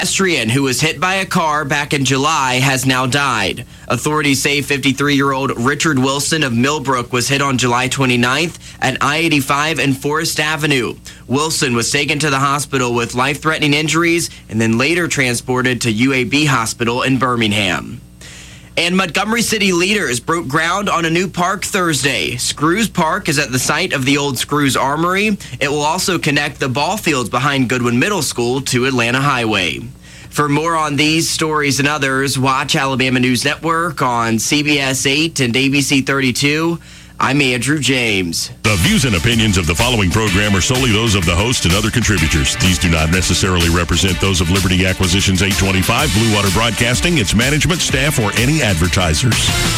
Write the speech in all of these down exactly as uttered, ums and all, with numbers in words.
pedestrian who was hit by a car back in July has now died. Authorities say fifty-three-year-old Richard Wilson of Millbrook was hit on July twenty-ninth at I eighty-five and Forest Avenue. Wilson was taken to the hospital with life-threatening injuries and then later transported to U A B Hospital in Birmingham. And Montgomery City leaders broke ground on a new park Thursday. Screws Park is at the site of the old Screws Armory. It will also connect the ball fields behind Goodwin Middle School to Atlanta Highway. For more on these stories and others, watch Alabama News Network on C B S eight and A B C thirty-two. I'm Andrew James. The views and opinions of the following program are solely those of the host and other contributors. These do not necessarily represent those of Liberty Acquisitions eight twenty-five, Blue Water Broadcasting, its management, staff, or any advertisers.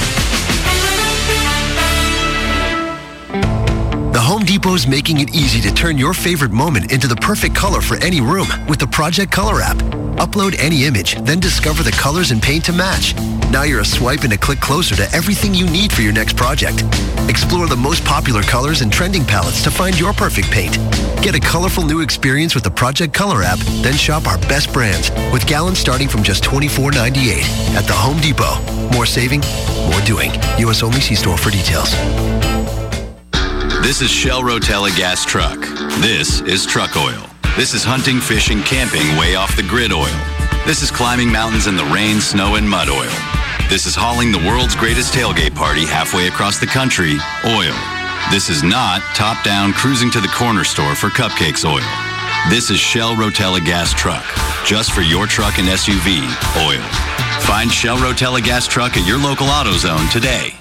The Home Depot's making it easy to turn your favorite moment into the perfect color for any room with the Project Color app. Upload any image, then discover the colors and paint to match. Now you're a swipe and a click closer to everything you need for your next project. Explore the most popular colors and trending palettes to find your perfect paint. Get a colorful new experience with the Project Color app, then shop our best brands with gallons starting from just twenty-four ninety-eight at the Home Depot. More saving, more doing. U S only. See store for details. This is Shell Rotella gas truck. This is truck oil. This is hunting, fishing, camping way off the grid oil. This is climbing mountains in the rain, snow, and mud oil. This is hauling the world's greatest tailgate party halfway across the country, oil. This is not top-down cruising to the corner store for cupcakes oil. This is Shell Rotella gas truck, just for your truck and S U V, oil. Find Shell Rotella gas truck at your local AutoZone today.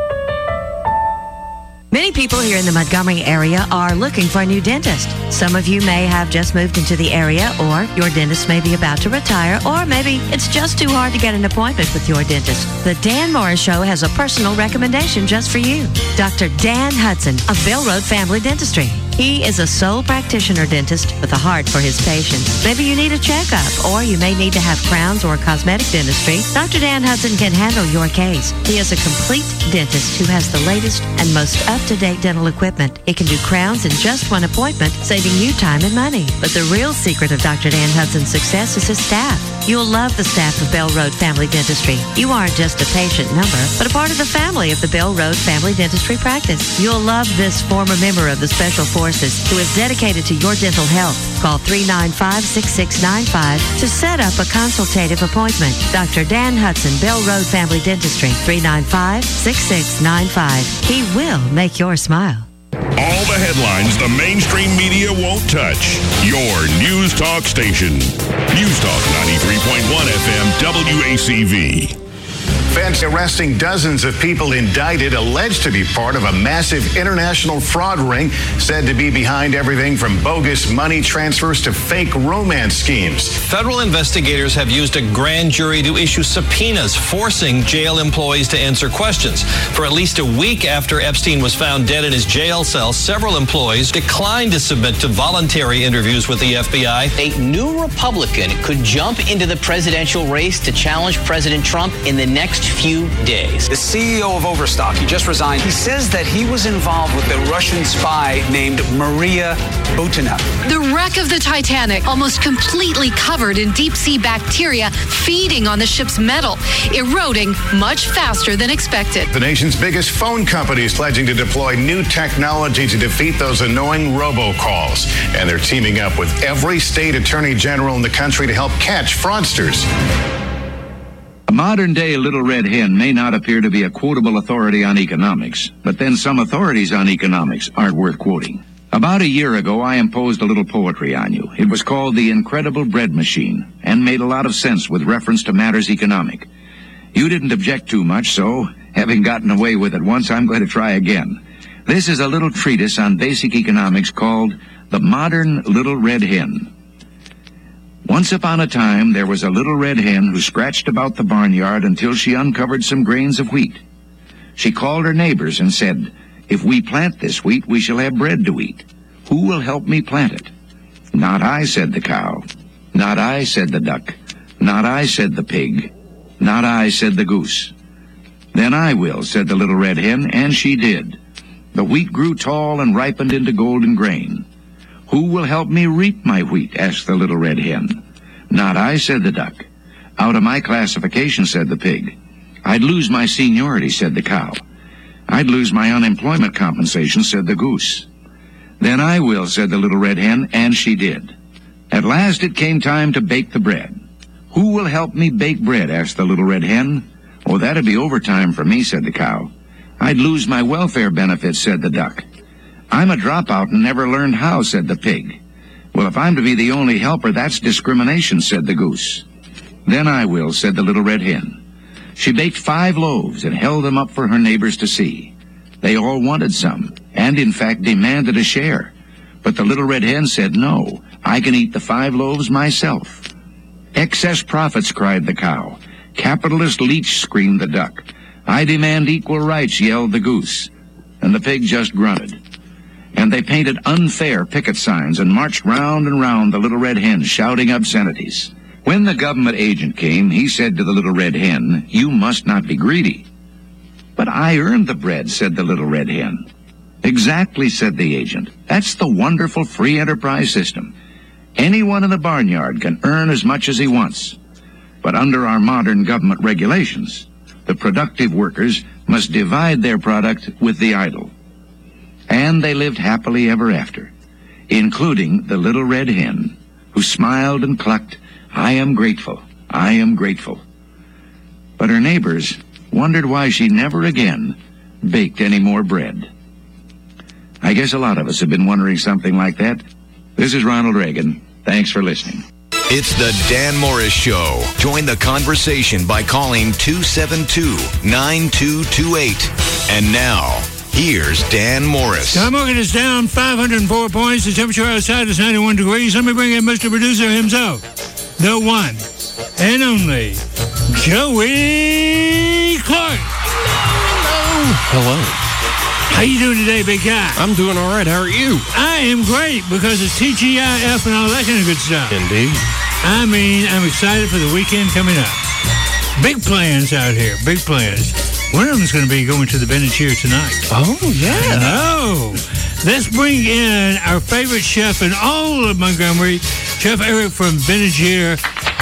Many people here in the Montgomery area are looking for a new dentist. Some of you may have just moved into the area, or your dentist may be about to retire, or maybe it's just too hard to get an appointment with your dentist. The Dan Morris Show has a personal recommendation just for you. Doctor Dan Hudson of Bell Road Family Dentistry. He is a sole practitioner dentist with a heart for his patients. Maybe you need a checkup, or you may need to have crowns or cosmetic dentistry. Doctor Dan Hudson can handle your case. He is a complete dentist who has the latest and most up-to-date dental equipment. He can do crowns in just one appointment, saving you time and money. But the real secret of Doctor Dan Hudson's success is his staff. You'll love the staff of Bell Road Family Dentistry. You aren't just a patient number, but a part of the family of the Bell Road Family Dentistry practice. You'll love this former member of the Special Forces who is dedicated to your dental health. Call three nine five, six six nine five to set up a consultative appointment. Doctor Dan Hudson, Bell Road Family Dentistry, three nine five, six six nine five. He will make your smile. All the headlines the mainstream media won't touch. Your News Talk station. News Talk ninety-three point one F M W A C V. Feds arresting dozens of people indicted alleged to be part of a massive international fraud ring said to be behind everything from bogus money transfers to fake romance schemes. Federal investigators have used a grand jury to issue subpoenas forcing jail employees to answer questions. For at least a week after Epstein was found dead in his jail cell, several employees declined to submit to voluntary interviews with the F B I. A new Republican could jump into the presidential race to challenge President Trump in the next few days. The C E O of Overstock, he just resigned. He says that he was involved with a Russian spy named Maria Butina. The wreck of the Titanic, almost completely covered in deep-sea bacteria feeding on the ship's metal, eroding much faster than expected. The nation's biggest phone company is pledging to deploy new technology to defeat those annoying robocalls. And they're teaming up with every state attorney general in the country to help catch fraudsters. A modern-day Little Red Hen may not appear to be a quotable authority on economics, but then some authorities on economics aren't worth quoting. About a year ago, I imposed a little poetry on you. It was called The Incredible Bread Machine, and made a lot of sense with reference to matters economic. You didn't object too much, so, having gotten away with it once, I'm going to try again. This is a little treatise on basic economics called The Modern Little Red Hen. Once upon a time, there was a little red hen who scratched about the barnyard until she uncovered some grains of wheat. She called her neighbors and said, "If we plant this wheat, we shall have bread to eat. Who will help me plant it?" "Not I," said the cow. "Not I," said the duck. "Not I," said the pig. "Not I," said the goose. "Then I will," said the little red hen, and she did. The wheat grew tall and ripened into golden grain. "Who will help me reap my wheat?" asked the little red hen. Not I, said the duck. Out of my classification, said the pig. I'd lose my seniority, said the cow. I'd lose my unemployment compensation, said the goose. Then I will, said the little red hen, and she did. At last it came time to bake the bread. Who will help me bake bread, asked the little red hen. Oh, that'd be overtime for me, said the cow. I'd lose my welfare benefits, said the duck. I'm a dropout and never learned how, said the pig. Well, if I'm to be the only helper, that's discrimination, said the goose. Then I will, said the little red hen. She baked five loaves and held them up for her neighbors to see. They all wanted some, and in fact demanded a share. But the little red hen said, no, I can eat the five loaves myself. Excess profits, cried the cow. Capitalist leech, screamed the duck. I demand equal rights, yelled the goose. And the pig just grunted. And they painted unfair picket signs and marched round and round the little red hen, shouting obscenities. When the government agent came, he said to the little red hen, you must not be greedy. But I earned the bread, said the little red hen. Exactly, said the agent. That's the wonderful free enterprise system. Anyone in the barnyard can earn as much as he wants. But under our modern government regulations, the productive workers must divide their product with the idle. And they lived happily ever after, including the little red hen, who smiled and clucked, I am grateful, I am grateful. But her neighbors wondered why she never again baked any more bread. I guess a lot of us have been wondering something like that. This is Ronald Reagan. Thanks for listening. It's the Dan Morris Show. Join the conversation by calling two seven two, nine two two eight. And now, here's Dan Morris. Stock market is down five hundred four points. The temperature outside is ninety-one degrees. Let me bring in Mister Producer himself, the one and only Joey Clark. Hello. Hello. How you doing today, big guy? I'm doing all right. How are you? I am great because it's T G I F and all that kind of good stuff. Indeed. I mean, I'm excited for the weekend coming up. Big plans out here. Big plans. One of them is going to be going to the Ben and Cheer tonight. Oh, yeah. Oh. Let's bring in our favorite chef in all of Montgomery, Chef Eric from Ben and Cheer.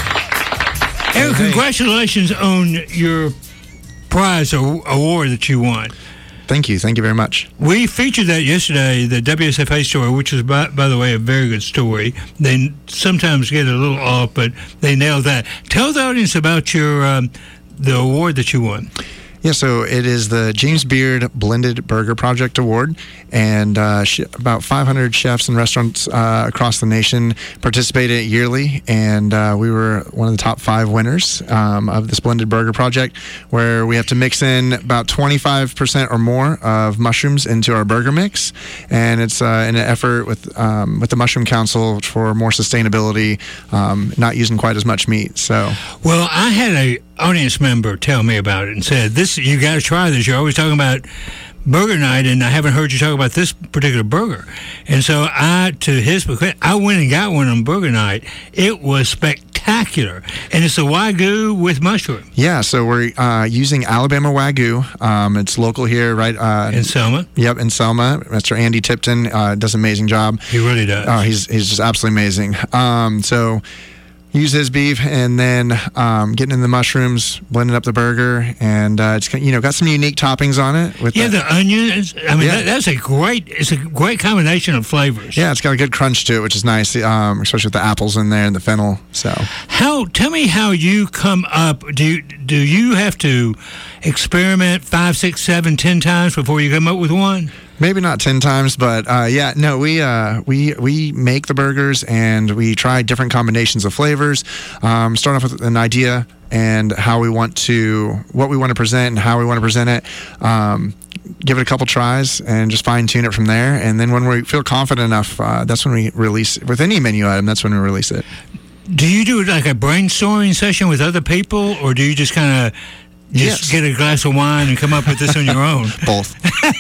Eric, hey. Congratulations on your prize or award that you won. Thank you. Thank you very much. We featured that yesterday, the W S F A story, which is, by, by the way, a very good story. They sometimes get a little off, but they nailed that. Tell the audience about your um, the award that you won. Yeah, so it is the James Beard Blended Burger Project Award, and uh, sh- about five hundred chefs and restaurants uh, across the nation participate yearly, and uh, we were one of the top five winners um, of this Blended Burger Project, where we have to mix in about twenty-five percent or more of mushrooms into our burger mix, and it's uh, in an effort with um, with the Mushroom Council for more sustainability, um, not using quite as much meat. So, well, I had a audience member tell me about it and said, "This you got to try this. You're always talking about burger night, and I haven't heard you talk about this particular burger." And so I, to his, I went and got one on burger night. It was spectacular, and it's a Wagyu with mushroom. Yeah, so we're uh, using Alabama Wagyu. Um, it's local here, right uh, in Selma. Yep, in Selma. Mister Andy Tipton uh, does an amazing job. He really does. Oh, he's he's just absolutely amazing. Um, so. Use his beef, and then um, getting in the mushrooms, blending up the burger, and uh, it's you know got some unique toppings on it. With yeah, the, the onions. I mean, yeah. that, that's a great. It's a great combination of flavors. Yeah, it's got a good crunch to it, which is nice, um, especially with the apples in there and the fennel. So, how? Tell me how you come up. Do you, do you have to experiment five, six, seven, ten times before you come up with one? Maybe not ten times, but uh, yeah, no, we uh, we we make the burgers and we try different combinations of flavors. Um, start off with an idea and how we want to, what we want to present and how we want to present it. Um, give it a couple tries and just fine tune it from there. And then when we feel confident enough, uh, that's when we release with any menu item. That's when we release it. Do you do like a brainstorming session with other people, or do you just kind of just yes. get a glass of wine and come up with this on your own? Both.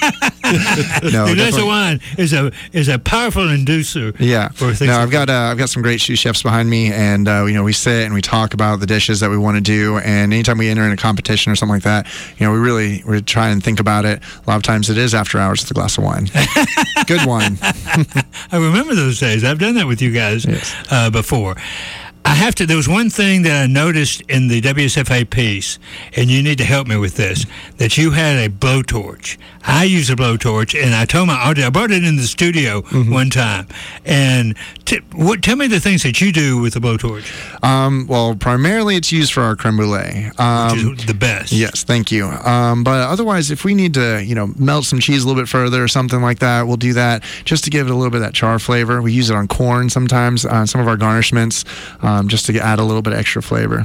No, the glass of wine is a is a powerful inducer. Yeah. For things no, like I've got uh, I've got some great sous chefs behind me, and uh, you know we sit and we talk about the dishes that we want to do. And anytime we enter in a competition or something like that, you know we really we try and think about it. A lot of times it is after hours with a glass of wine. Good wine. I remember those days. I've done that with you guys yes. uh, before. I have to. There was one thing that I noticed in the W S F A piece, and you need to help me with this, that you had a blowtorch. I use a blowtorch, and I told my audience, I brought it in the studio mm-hmm. one time. And t- what? Tell me the things that you do with the blowtorch. Um, well, primarily it's used for our creme brulee. Um, Which is the best. Yes, thank you. Um, but otherwise, if we need to, you know, melt some cheese a little bit further or something like that, we'll do that just to give it a little bit of that char flavor. We use it on corn sometimes, on some of our garnishments. Um, just to add a little bit of extra flavor.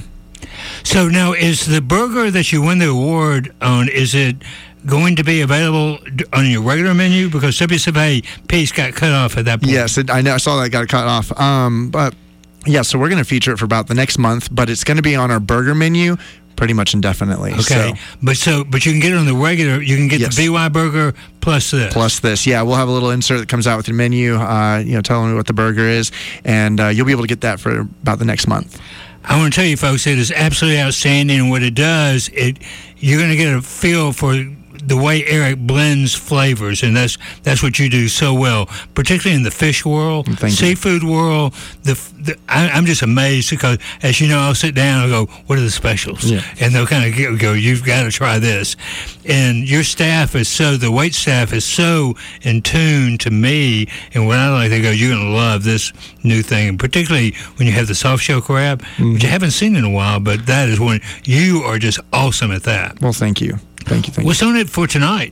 So now, is the burger that you won the award on, is it going to be available on your regular menu? Because W S F A piece got cut off at that point. Yes, it, I know. I saw that got cut off. Um, but yeah, so we're going to feature it for about the next month, but it's going to be on our burger menu pretty much indefinitely. Okay, so, but so but you can get it on the regular. You can get yes. the B Y burger plus this. Plus this, yeah. We'll have a little insert that comes out with your menu. Uh, you know, telling you what the burger is, and uh, you'll be able to get that for about the next month. I want to tell you, folks, it is absolutely outstanding, and what it does, it you're going to get a feel for the way Eric blends flavors, and that's that's what you do so well, particularly in the fish world, Thank seafood you. world. The, the I, I'm just amazed because, as you know, I'll sit down and I'll go, "What are the specials?" Yeah. And they'll kind of go, "You've got to try this." And your staff is so the wait staff is so in tune to me, and when I like, they go, "You're going to love this new thing," and particularly when you have the soft shell crab, mm-hmm. which I haven't seen in a while, but that is one you are just awesome at that. Well, thank you. Thank you. Thank What's you. on it for tonight?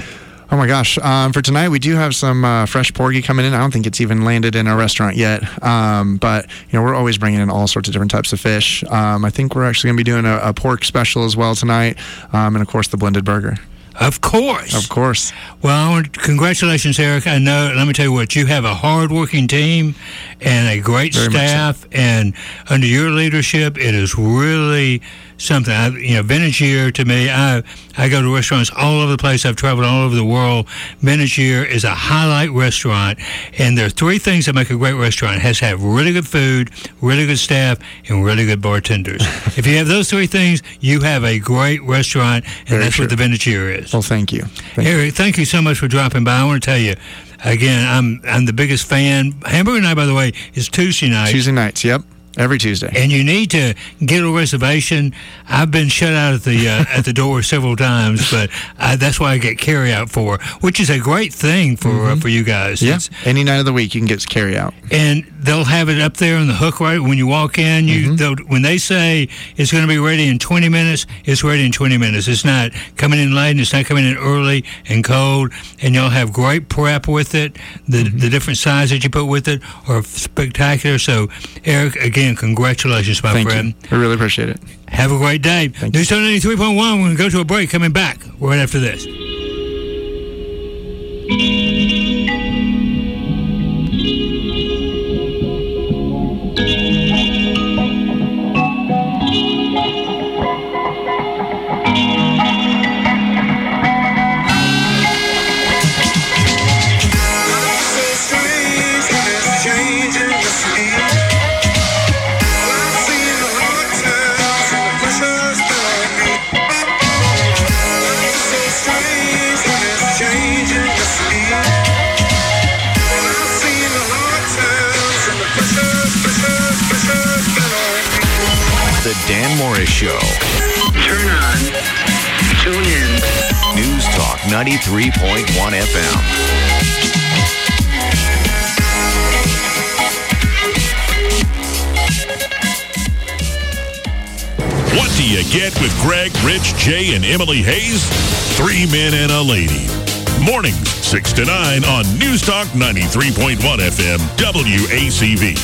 Oh my gosh! Um, for tonight, we do have some uh, fresh porgy coming in. I don't think it's even landed in our restaurant yet, um, but you know we're always bringing in all sorts of different types of fish. Um, I think we're actually going to be doing a, a pork special as well tonight, um, and of course the blended burger. Of course. Of course. Well, I want, congratulations, Eric. I know, let me tell you what, you have a hard-working team and a great Very staff, so. and under your leadership, it is really something. I, you know, Vintage Year, to me, I I go to restaurants all over the place. I've traveled all over the world. Vintage Year is a highlight restaurant, and there are three things that make a great restaurant. It has to have really good food, really good staff, and really good bartenders. If you have those three things, you have a great restaurant, and Very that's true. what the Vintage Year is. Well, thank you. Thank Eric, you. thank you so much for dropping by. I want to tell you, again, I'm I'm the biggest fan. Hamburger Night, by the way, is Tuesday night. Tuesday nights, yep. Every Tuesday. And you need to get a reservation. I've been shut out at the uh, at the door several times, but I, that's why I get carry out for, which is a great thing for mm-hmm. uh, for you guys. Yeah. It's, Any night of the week, you can get carry out. And they'll have it up there on the hook right when you walk in. You mm-hmm. when they say it's going to be ready in twenty minutes, it's ready in twenty minutes. It's not coming in late, and it's not coming in early and cold. And you'll have great prep with it. The mm-hmm. the different sides that you put with it are spectacular. So, Eric, again, congratulations, my Thank friend. You. I really appreciate it. Have a great day. Thank News Talk ninety-three point one. We're going to go to a break. Coming back right after this. The Dan Morris Show. Turn on. Tune in. News Talk ninety-three point one F M. What do you get with Greg, Rich, Jay, and Emily Hayes? Three men and a lady. Mornings, six to nine on News Talk ninety-three point one F M, W A C V.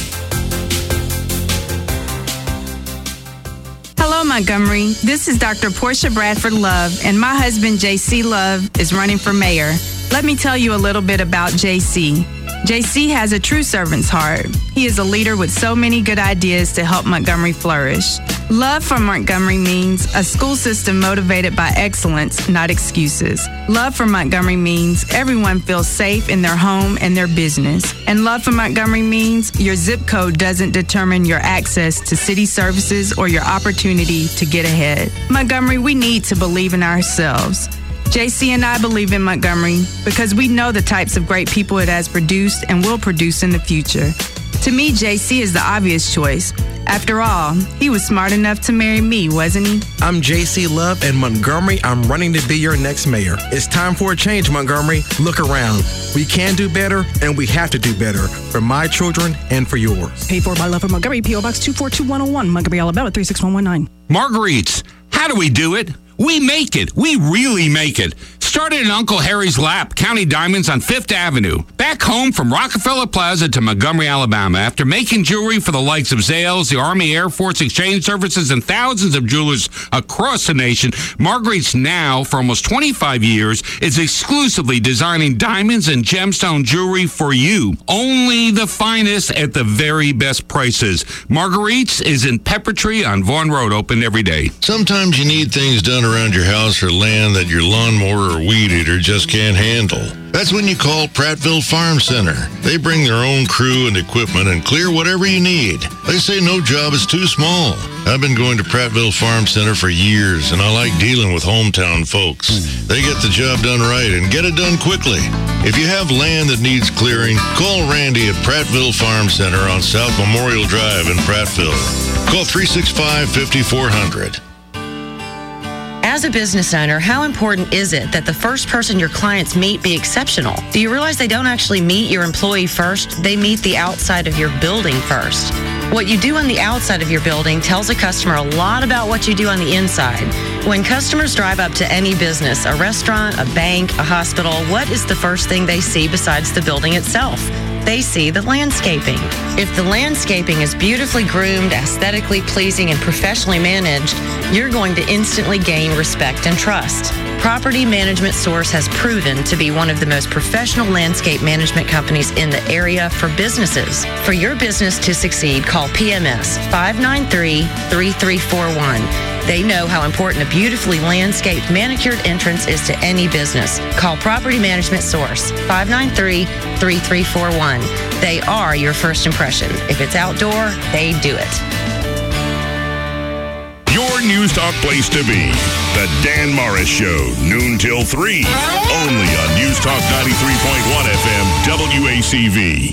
Hello, Montgomery. This is Doctor Portia Bradford Love, and my husband, J C Love, is running for mayor. Let me tell you a little bit about J C. J C has a true servant's heart. He is a leader with so many good ideas to help Montgomery flourish. Love for Montgomery means a school system motivated by excellence, not excuses. Love for Montgomery means everyone feels safe in their home and their business. And love for Montgomery means your zip code doesn't determine your access to city services or your opportunity to get ahead. Montgomery, we need to believe in ourselves. J C and I believe in Montgomery because we know the types of great people it has produced and will produce in the future. To me, J C is the obvious choice. After all, he was smart enough to marry me, wasn't he? I'm J C Love, and Montgomery, I'm running to be your next mayor. It's time for a change, Montgomery. Look around. We can do better, and we have to do better for my children and for yours. Paid for by Love of Montgomery, P O Box two four two one oh one, Montgomery, Alabama three six one one nine. Marguerite's. How do we do it? We make it. We really make it. Started in Uncle Harry's Lap, County Diamonds on Fifth Avenue. Back home from Rockefeller Plaza to Montgomery, Alabama. After making jewelry for the likes of Zales, the Army Air Force Exchange Services, and thousands of jewelers across the nation, Marguerite's now, for almost twenty-five years, is exclusively designing diamonds and gemstone jewelry for you. Only the finest at the very best prices. Marguerite's is in Pepper Tree on Vaughan Road, open every day. Sometimes you need things done around your house or land that your lawnmower or weed eater just can't handle. That's when you call Prattville Farm Center. They bring their own crew and equipment and clear whatever you need. They say no job is too small. I've been going to Prattville Farm Center for years, and I like dealing with hometown folks. They get the job done right and get it done quickly. If you have land that needs clearing, call Randy at Prattville Farm Center on South Memorial Drive in Prattville. Call three six five, five four zero zero. As a business owner, how important is it that the first person your clients meet be exceptional? Do you realize they don't actually meet your employee first? They meet the outside of your building first. What you do on the outside of your building tells a customer a lot about what you do on the inside. When customers drive up to any business, a restaurant, a bank, a hospital, what is the first thing they see besides the building itself? They see the landscaping. If the landscaping is beautifully groomed, aesthetically pleasing, and professionally managed, you're going to instantly gain respect and trust. Property Management Source has proven to be one of the most professional landscape management companies in the area for businesses. For your business to succeed, call P M S five nine three, three three four one. They know how important a beautifully landscaped, manicured entrance is to any business. Call Property Management Source, five nine three, three three four one. They are your first impression. If it's outdoor, they do it. Your News Talk place to be. The Dan Morris Show, noon till three. Only on News Talk ninety-three point one F M, W A C V.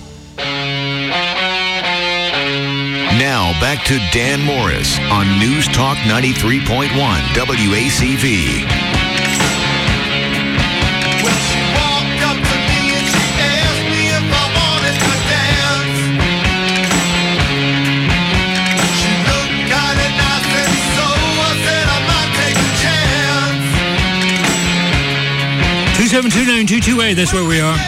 Now back to Dan Morris on News Talk ninety-three point one W A C V. two seven two, nine two two eight, that's where we are.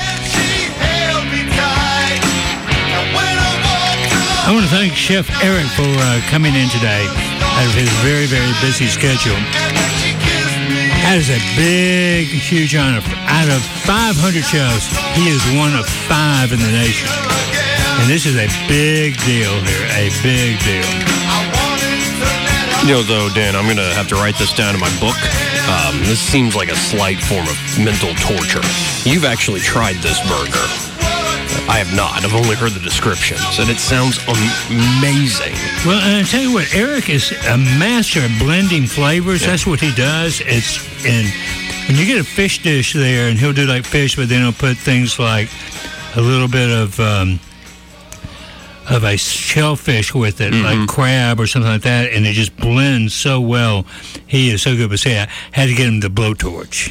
I want to thank Chef Eric for uh, coming in today out of his very, very busy schedule. That is a big, huge honor. Out of five hundred chefs, he is one of five in the nation. And this is a big deal here, a big deal. You know, though, Dan, I'm going to have to write this down in my book. Um, this seems like a slight form of mental torture. You've actually tried this burger. I have not. I've only heard the descriptions, and it sounds amazing. Well, and I tell you what, Eric is a master at blending flavors. Yeah. That's what he does. It's and when you get a fish dish there, and he'll do like fish, but then he'll put things like a little bit of um, of a shellfish with it, mm-hmm. like crab or something like that, and it just blends so well. He is so good. But say, I had to get him the blowtorch.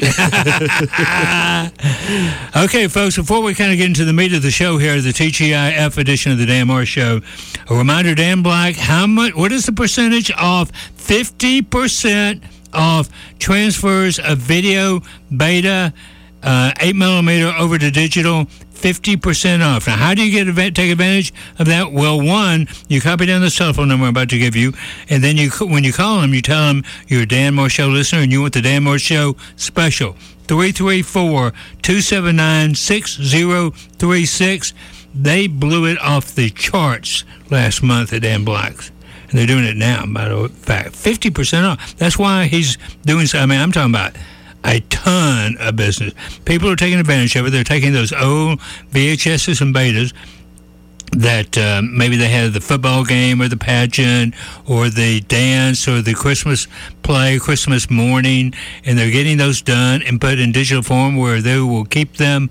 Okay, folks, before we kind of get into the meat of the show here, the T G I F edition of the Dan Morris Show, a reminder, Dan Black, how much? What is the percentage off? fifty percent off transfers of video, beta, uh, eight millimeter over to digital. fifty percent off. Now, how do you get take advantage of that? Well, one, you copy down the telephone number I'm about to give you, and then you, when you call them, you tell them you're a Dan Morris Show listener and you want the Dan Morris Show special. three three four, two seven nine, six zero three six. They blew it off the charts last month at Dan Black's. And they're doing it now, matter of fact. fifty percent off. That's why he's doing so. I mean, I'm talking about a ton of business. People are taking advantage of it. They're taking those old V H S's and betas. that uh, maybe they had the football game or the pageant or the dance or the Christmas play, Christmas morning, and they're getting those done and put in digital form where they will keep them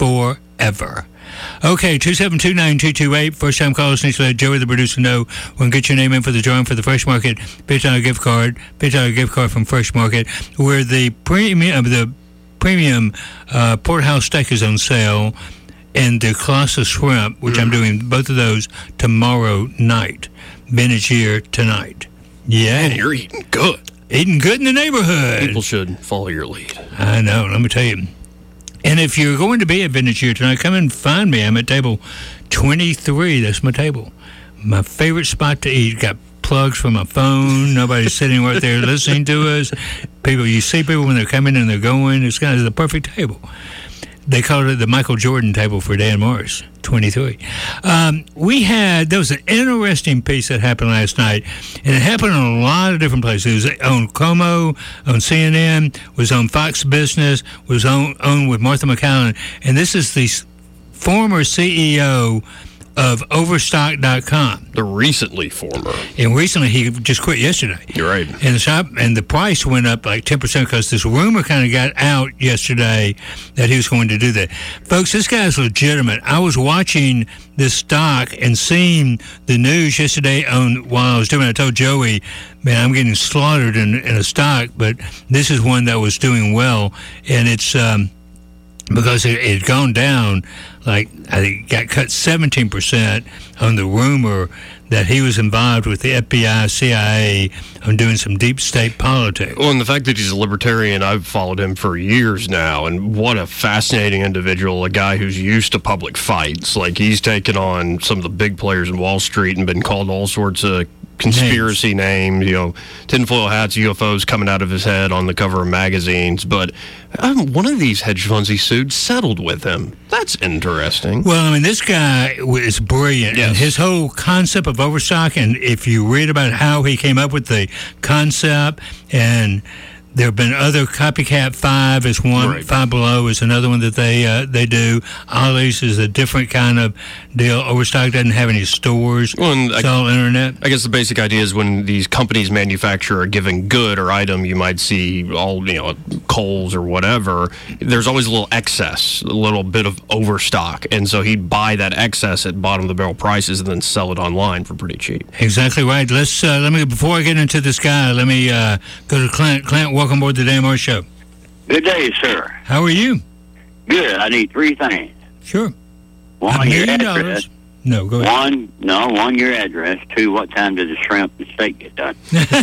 forever. Okay, two seven two, nine two two eight. First time callers need to let Joey, the producer, know. We'll get your name in for the drawing for the Fresh Market fifty dollars gift card, fifty dollars gift card from Fresh Market, where the premium, the premium uh, porterhouse steak is on sale, and the Colossus shrimp, which mm. I'm doing both of those tomorrow night. Vintage here tonight. Yeah. Man, you're eating good. Eating good in the neighborhood. People should follow your lead. I know. Let me tell you. And if you're going to be at Vintage here tonight, come and find me. I'm at table twenty-three. That's my table. My favorite spot to eat. Got plugs for my phone. Nobody's sitting right there listening to us. People, you see people when they're coming and they're going. It's kind of the perfect table. They called it the Michael Jordan table for Dan Morris, twenty-three. Um, we had, there was an interesting piece that happened last night, and it happened in a lot of different places. It was on Como, on C N N, was on Fox Business, was on, on with Martha McCallum, and this is the former C E O of Overstock dot com. The recently former. And recently, he just quit yesterday. You're right. And the shop, and the price went up like ten percent because this rumor kind of got out yesterday that he was going to do that. Folks, this guy's legitimate. I was watching this stock and seeing the news yesterday on while I was doing it. I told Joey, man, I'm getting slaughtered in, in a stock, but this is one that was doing well. And it's um, because it had gone down, like I think it got cut seventeen percent on the rumor that he was involved with the F B I, C I A on doing some deep state politics. Well, and the fact that he's a libertarian, I've followed him for years now, and what a fascinating individual, a guy who's used to public fights. Like, he's taken on some of the big players in Wall Street and been called all sorts of conspiracy names, you know, tinfoil hats, U F Os coming out of his head on the cover of magazines. But um, one of these hedge funds he sued settled with him. That's interesting. Well, I mean, this guy is brilliant. Yes. And his whole concept of Overstock, and if you read about how he came up with the concept, and there have been other copycat. Five is one. Right. Five Below is another one that they uh, they do. Ollie's is a different kind of deal. Overstock doesn't have any stores. Well, and it's I, all internet. I guess the basic idea is when these companies manufacture a given good or item, you might see all, you know, Kohl's or whatever. There's always a little excess, a little bit of overstock, and so he'd buy that excess at bottom of the barrel prices and then sell it online for pretty cheap. Exactly right. Let's uh, let me before I get into this guy, let me uh, go to Clint. Clint, welcome aboard the Dan Morris Show. Good day, sir. How are you? Good. I need three things. Sure. One, A your million address. dollars. No, go ahead. One, no, one, your address. Two, what time does the shrimp and steak get done?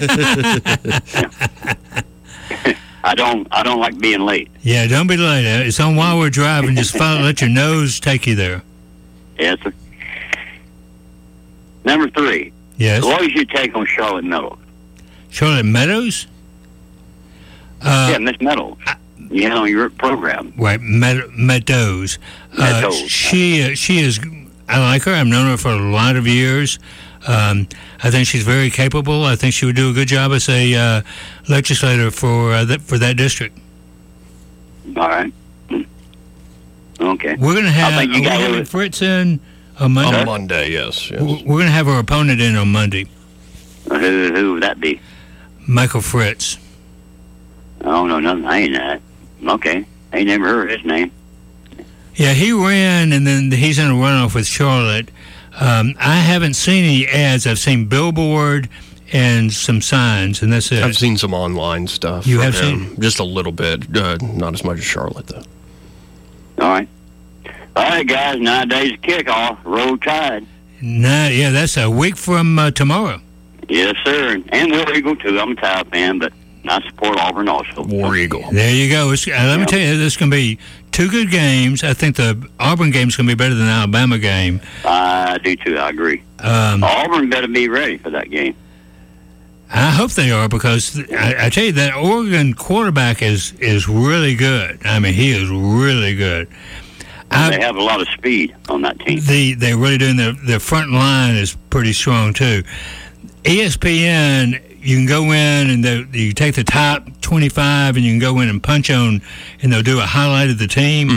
I don't, I don't like being late. Yeah, don't be late. It's on while we're driving. Just follow, let your nose take you there. Yes, sir. Number three. Yes. What was your take on Charlotte Meadows? Charlotte Meadows? Uh, yeah, Miss Meadows. You had on your program. Right, Med- Meadows. Uh, Meadows. She, uh, she is, I like her. I've known her for a lot of years. Um, I think she's very capable. I think she would do a good job as a uh, legislator for uh, that for that district. All right. Okay. We're going to have, I think you are we got having it. Fritz in on Monday? On Monday, yes. yes. We're going to have our opponent in on Monday. Uh, Who, who would that be? Michael Fritz. I don't know nothing. I ain't that. Okay. I ain't never heard his name. Yeah, he ran, and then he's in a runoff with Charlotte. Um, I haven't seen any ads. I've seen billboard and some signs, and that's it. I've seen some online stuff. You from have him. seen? Just a little bit. Uh, not as much as Charlotte, though. All right. All right, guys. Nowadays, kickoff. Roll Tide. Nah, yeah, that's a week from uh, tomorrow. Yes, sir. And War Eagle, too. I'm a Tide fan, but I support Auburn also. War Eagle. There you go. It's, uh, let me Yeah. tell you, this is going to be two good games. I think the Auburn game's going to be better than the Alabama game. I do, too. I agree. Um, Auburn better be ready for that game. I hope they are, because I, I tell you, that Oregon quarterback is, is really good. I mean, he is really good. I, they have a lot of speed on that team. The, they really do. And their, their front line is pretty strong, too. E S P N, you can go in and they, you take the top twenty-five and you can go in and punch on, and they'll do a highlight of the team. Mm-hmm.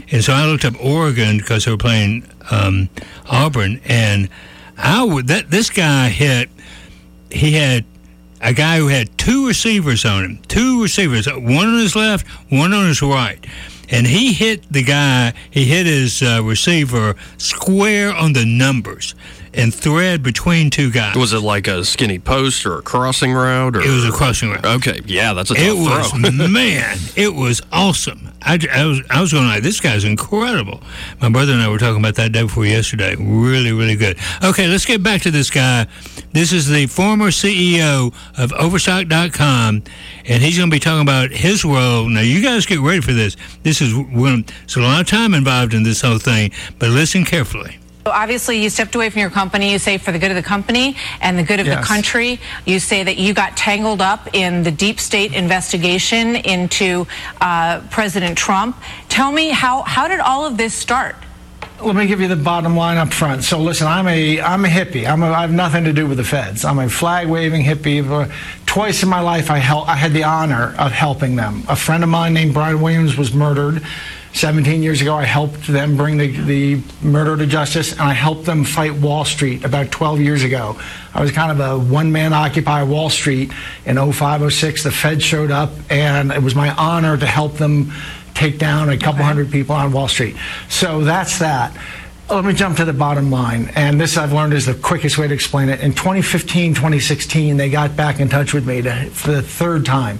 And so I looked up Oregon because they were playing um, Auburn, and I would that this guy hit. He had a guy who had two receivers on him, two receivers, one on his left, one on his right. And he hit the guy, he hit his uh, receiver square on the numbers and thread between two guys. Was it like a skinny post or a crossing route? Or? It was a crossing route. Okay, yeah, that's a tough it was, throw. Man, it was awesome. I, I was I was going like, this guy's incredible. My brother and I were talking about that day before yesterday. Really, really good. Okay, let's get back to this guy. This is the former C E O of Overstock dot com, and he's going to be talking about his role. Now, you guys get ready for this. This is when there's a lot of time involved in this whole thing, but listen carefully. So obviously, you stepped away from your company. You say for the good of the company and the good of Yes. the country. You say that you got tangled up in the deep state investigation into uh, President Trump. Tell me, how, how did all of this start? Let me give you the bottom line up front. So listen, I'm a I'm a hippie. I'm a, I have nothing to do with the feds. I'm a flag waving hippie. Twice in my life, I hel- I had the honor of helping them. A friend of mine named Brian Williams was murdered seventeen years ago. I helped them bring the, the murder to justice, and I helped them fight Wall Street about twelve years ago. I was kind of a one-man Occupy Wall Street in oh five, oh six. The Fed showed up, and it was my honor to help them take down a couple hundred people on Wall Street. So that's that. Let me jump to the bottom line, and this I've learned is the quickest way to explain it. In twenty fifteen, twenty sixteen, they got back in touch with me to, for the third time,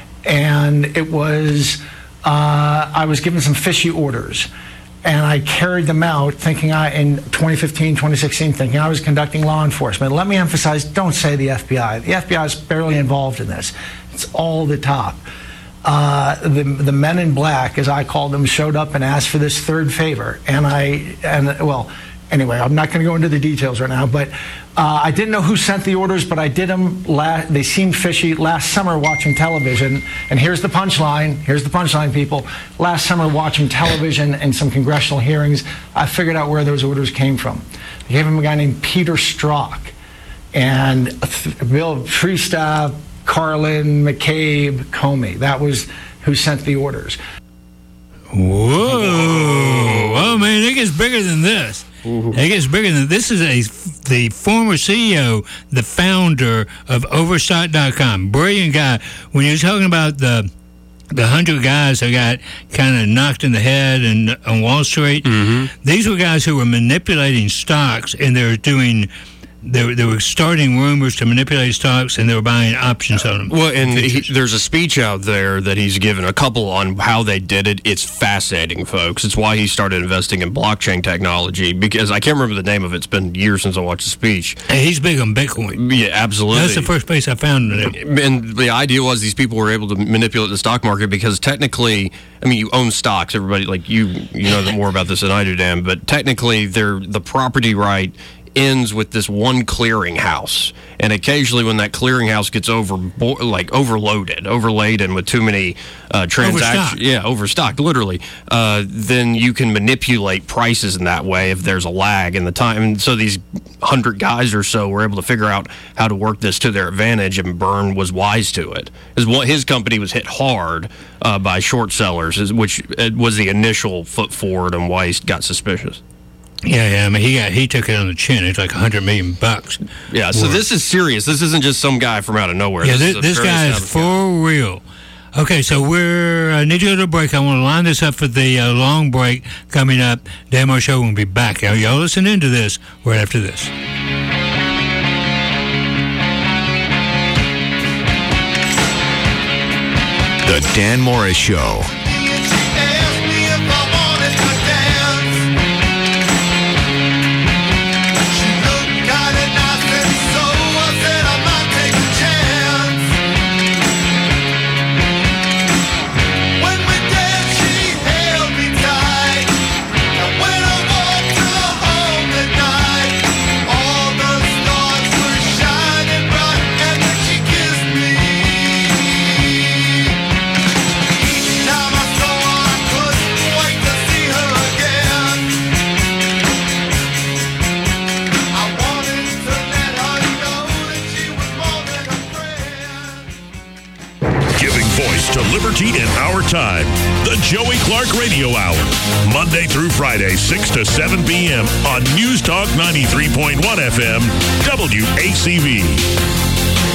and it was uh, I was given some fishy orders, and I carried them out thinking I, in twenty fifteen, twenty sixteen, thinking I was conducting law enforcement. Let me emphasize, don't say the F B I. The F B I is barely involved in this. It's all the top. Uh, the the men in black, as I called them, showed up and asked for this third favor. And I, and well, anyway, I'm not going to go into the details right now, but uh, I didn't know who sent the orders, but I did them, la- they seemed fishy last summer watching television. And here's the punchline, here's the punchline, people. Last summer watching television and some congressional hearings, I figured out where those orders came from. I gave him a guy named Peter Strzok and Bill Freestaff, Carlin, McCabe, Comey. That was who sent the orders. Whoa! Oh man, it gets bigger than this. Ooh. It gets bigger than this. Is a the former C E O, the founder of Overstock dot com. Brilliant guy. When you're talking about the the hundred guys that got kind of knocked in the head and on Wall Street, mm-hmm. these were guys who were manipulating stocks, and they were doing. They were, they were starting rumors to manipulate stocks, and they were buying options on them. Well, and he, there's a speech out there that he's given, a couple on how they did it. It's fascinating, folks. It's why he started investing in blockchain technology, because I can't remember the name of it. It's been years since I watched the speech. And he's big on Bitcoin. Yeah, absolutely. That's the first place I found it. And the idea was these people were able to manipulate the stock market because technically, I mean, you own stocks. Everybody, like you, you know more about this than I do, Dan, but technically, they're the property right ends with this one clearinghouse, and occasionally when that clearinghouse gets over like overloaded, overladen with too many uh, transactions, yeah, overstocked, literally, uh, then you can manipulate prices in that way if there's a lag in the time. And so these hundred guys or so were able to figure out how to work this to their advantage, and Byrne was wise to it. His company was hit hard uh, by short sellers, which was the initial foot forward and why he got suspicious. Yeah, yeah. I mean, he got he took it on the chin. It's like a hundred million bucks. Yeah. So this is serious. This isn't just some guy from out of nowhere. Yeah, this, this, this guy is for guy. real. Okay, so we're I need to go to a break. I want to line this up for the uh, long break coming up. Dan Moore Show will be back. Y'all, y'all listen into this right after this. The Dan Morris Show. Time voice to liberty in our time. The Joey Clark Radio Hour. Monday through Friday, six to seven p.m. on News Talk ninety-three point one F M, W A C V.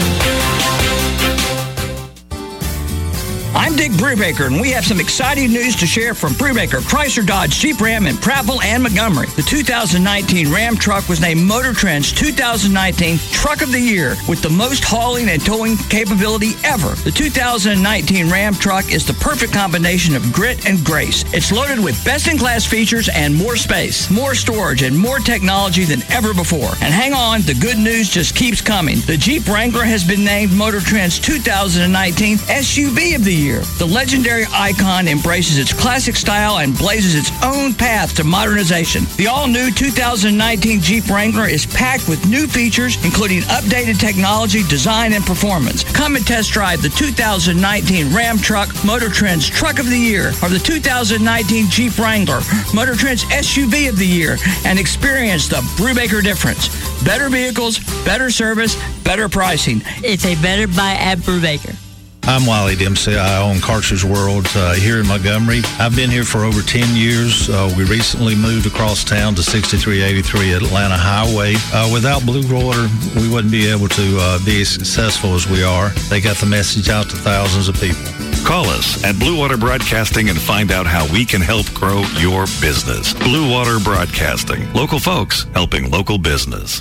I'm Dick Brubaker, and we have some exciting news to share from Brubaker, Chrysler, Dodge, Jeep, Ram, and Prattville and Montgomery. The two thousand nineteen Ram truck was named Motor Trend's two thousand nineteen Truck of the Year with the most hauling and towing capability ever. The two thousand nineteen Ram truck is the perfect combination of grit and grace. It's loaded with best-in-class features and more space, more storage, and more technology than ever before. And hang on, the good news just keeps coming. The Jeep Wrangler has been named Motor Trend's two thousand nineteen S U V of the Year. The legendary icon embraces its classic style and blazes its own path to modernization. The all-new two thousand nineteen Jeep Wrangler is packed with new features, including updated technology, design, and performance. Come and test drive the two thousand nineteen Ram truck, Motor Trend's Truck of the Year, or the two thousand nineteen Jeep Wrangler, Motor Trend's S U V of the Year, and experience the Brubaker difference. Better vehicles, better service, better pricing. It's a better buy at Brubaker. I'm Wiley Dempsey. I own Cartridge World uh, here in Montgomery. I've been here for over ten years. Uh, we recently moved across town to sixty-three eighty-three Atlanta Highway. Uh, without Blue Water, we wouldn't be able to uh, be as successful as we are. They got the message out to thousands of people. Call us at Blue Water Broadcasting and find out how we can help grow your business. Blue Water Broadcasting. Local folks helping local business.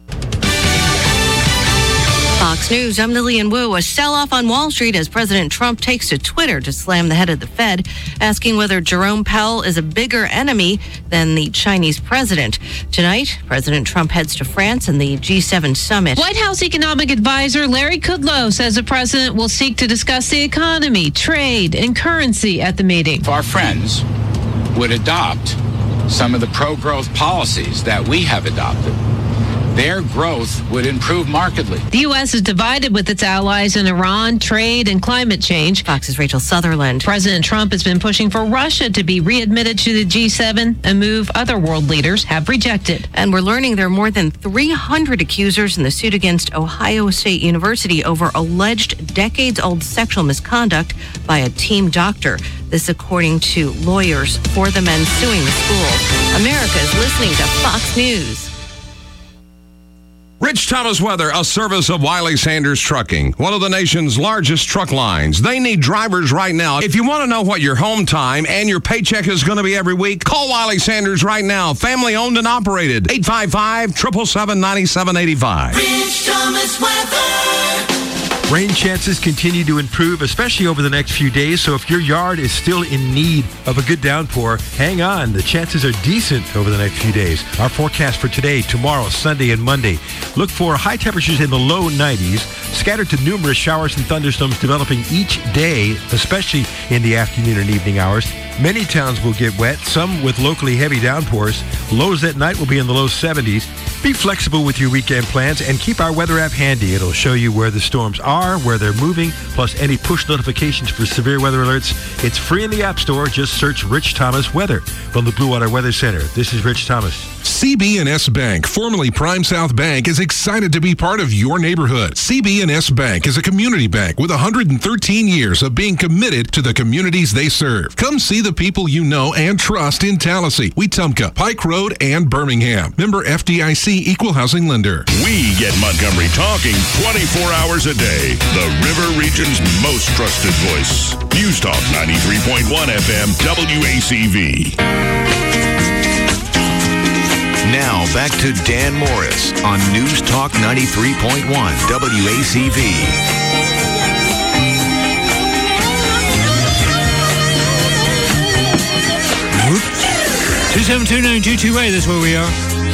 Fox News, I'm Lillian Wu. A sell-off on Wall Street as President Trump takes to Twitter to slam the head of the Fed, asking whether Jerome Powell is a bigger enemy than the Chinese president. Tonight, President Trump heads to France and the G seven summit. White House economic advisor Larry Kudlow says the president will seek to discuss the economy, trade, and currency at the meeting. If our friends would adopt some of the pro-growth policies that we have adopted, their growth would improve markedly. The U S is divided with its allies in Iran, trade, and climate change. Fox's Rachel Sutherland. President Trump has been pushing for Russia to be readmitted to the G seven, a move other world leaders have rejected. And we're learning there are more than three hundred accusers in the suit against Ohio State University over alleged decades-old sexual misconduct by a team doctor. This according to lawyers for the men suing the school. America is listening to Fox News. Rich Thomas Weather, a service of Wiley Sanders Trucking, one of the nation's largest truck lines. They need drivers right now. If you want to know what your home time and your paycheck is going to be every week, call Wiley Sanders right now. Family owned and operated. eight five five, seven seven seven, nine seven eight five. Rich Thomas Weather. Rain chances continue to improve, especially over the next few days. So if your yard is still in need of a good downpour, hang on. The chances are decent over the next few days. Our forecast for today, tomorrow, Sunday, and Monday. Look for high temperatures in the low nineties, scattered to numerous showers and thunderstorms developing each day, especially in the afternoon and evening hours. Many towns will get wet, some with locally heavy downpours. Lows at night will be in the low seventies. Be flexible with your weekend plans and keep our weather app handy. It'll show you where the storms are, where they're moving, plus any push notifications for severe weather alerts. It's free in the App Store. Just search Rich Thomas Weather. From the Blue Water Weather Center, this is Rich Thomas. C B and S Bank, formerly Prime South Bank, is excited to be part of your neighborhood. C B and S Bank is a community bank with one hundred thirteen years of being committed to the communities they serve. Come see the people you know and trust in Tallahassee, Wetumpka, Pike Road, and Birmingham. Member F D I C Equal Housing Lender. We get Montgomery talking twenty-four hours a day. The River Region's most trusted voice. News Talk ninety-three point one F M, W A C V. Now back to Dan Morris on News Talk ninety-three point one W A C V. two seven two, nine two two eight, that's where we are.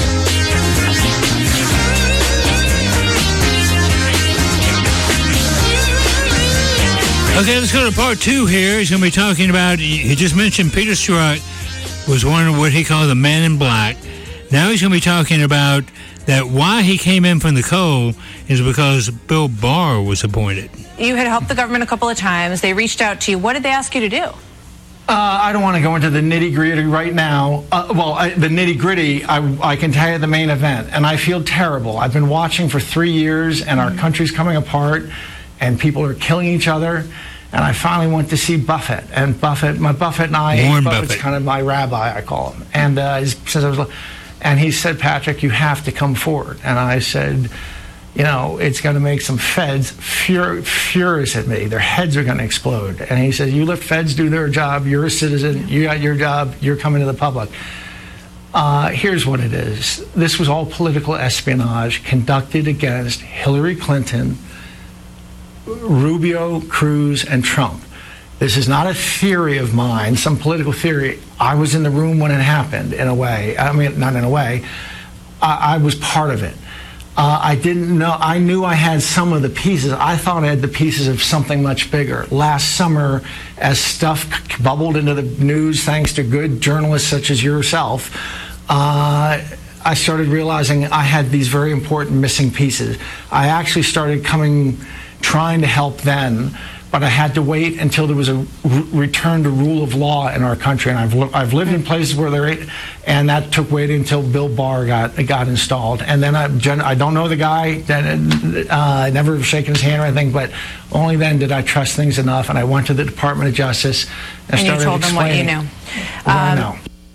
Okay, let's go to part two here. He's going to be talking about, he just mentioned Peter Strzok was one of what he called the man in black. Now he's going to be talking about that why he came in from the coal is because Bill Barr was appointed. You had helped the government a couple of times. They reached out to you. What did they ask you to do? Uh, I don't want to go into the nitty-gritty right now. Uh, well, I, the nitty-gritty, I, I can tell you the main event, and I feel terrible. I've been watching for three years, and our country's coming apart, and people are killing each other. And I finally went to see Buffett. And Buffett, my Buffett and I, Warren Buffett's Buffett. kind of my rabbi, I call him. And uh, he says I was, and he said, Patrick, you have to come forward. And I said, you know, it's going to make some feds fur- furious at me. Their heads are going to explode. And he said, you let feds do their job. You're a citizen. You got your job. You're coming to the public. Uh, here's what it is. This was all political espionage conducted against Hillary Clinton, Rubio, Cruz, and Trump. This is not a theory of mine, some political theory. I was in the room when it happened, in a way. I mean, not in a way. I, I was part of it. Uh, I didn't know. I knew I had some of the pieces. I thought I had the pieces of something much bigger. Last summer, as stuff bubbled into the news, thanks to good journalists such as yourself, uh, I started realizing I had these very important missing pieces. I actually started coming, trying to help then, but I had to wait until there was a re- return to rule of law in our country. And I've li- I've lived in places where there, and that took waiting until Bill Barr got got installed. And then I gen- I don't know the guy, uh, I never shaken his hand or anything, but only then did I trust things enough. And I went to the Department of Justice and, And you started told them what you explaining knew. what I Um, know.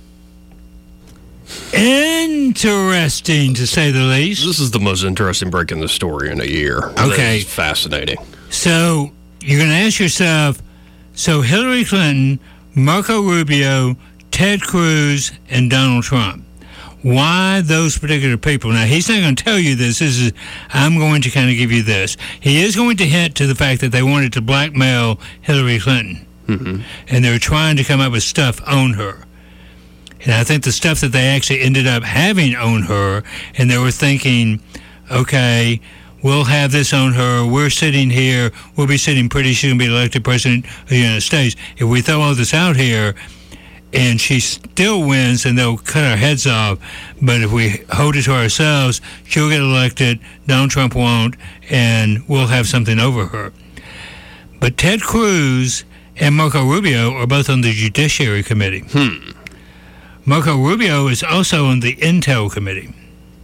Interesting, to say the least. This is the most interesting break in the story in a year. Okay. That is fascinating. So you're going to ask yourself, so Hillary Clinton, Marco Rubio, Ted Cruz, and Donald Trump. Why those particular people? Now, he's not going to tell you this. This is, I'm going to kind of give you this. He is going to hint to the fact that they wanted to blackmail Hillary Clinton. Mm-hmm. And they were trying to come up with stuff on her. And I think the stuff that they actually ended up having on her, and they were thinking, okay, we'll have this on her. We're sitting here. We'll be sitting pretty. She's going to be elected president of the United States. If we throw all this out here and she still wins, then they'll cut our heads off. But if we hold it to ourselves, she'll get elected, Donald Trump won't, and we'll have something over her. But Ted Cruz and Marco Rubio are both on the Judiciary Committee. Hmm. Marco Rubio is also on the Intel Committee,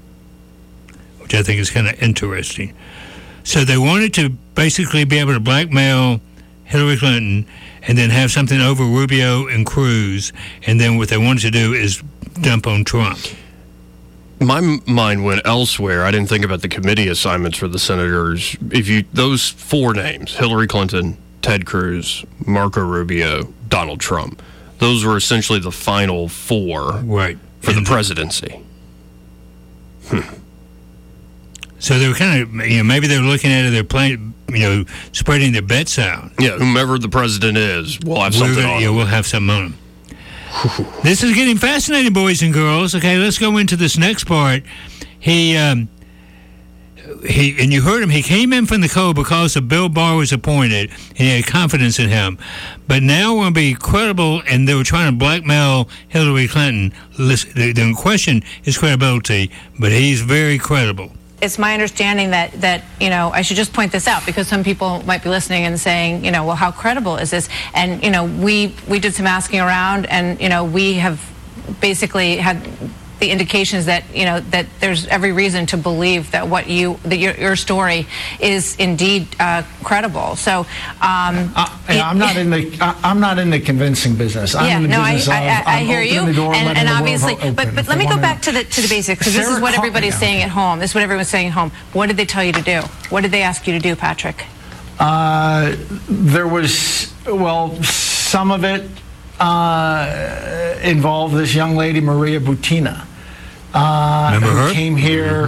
which I think is kind of interesting. So they wanted to basically be able to blackmail Hillary Clinton and then have something over Rubio and Cruz, and then what they wanted to do is dump on Trump. My m- mind went elsewhere. I didn't think about the committee assignments for the senators. If you those four names, Hillary Clinton, Ted Cruz, Marco Rubio, Donald Trump, those were essentially the final four right. for the presidency. Hmm. So they were kind of, you know, maybe they were looking at it, they're playing, you know, spreading their bets out. Yeah, whomever the president is, we'll have something gonna, on Yeah, him. we'll have something on him. This is getting fascinating, boys and girls. Okay, let's go into this next part. He, um, he, and you heard him, he came in from the cold because of Bill Barr was appointed, and he had confidence in him. But now we're going to be credible, and they were trying to blackmail Hillary Clinton. Listen, the, the question is credibility, but he's very credible. It's my understanding that, that, you know, I should just point this out because some people might be listening and saying, you know, well, how credible is this? And, you know, we, we did some asking around, and, you know, we have basically had the indications that, you know, that there's every reason to believe that what you, that your, your story is indeed uh, credible. So, um, Uh, yeah, I'm not in the I, I'm not in the convincing business. I'm yeah, in the no, business I, of I, I I'm hear opening you, the door, and, letting and the world obviously, open but if but they let me go wanna back know. to the to the basics because this is Sarah what caught everybody's me saying out. at home. This is what everyone's saying at home. What did they tell you to do? What did they ask you to do, Patrick? Uh, there was, well, some of it uh, involved this young lady, Maria Butina, uh, Remember who her? came here.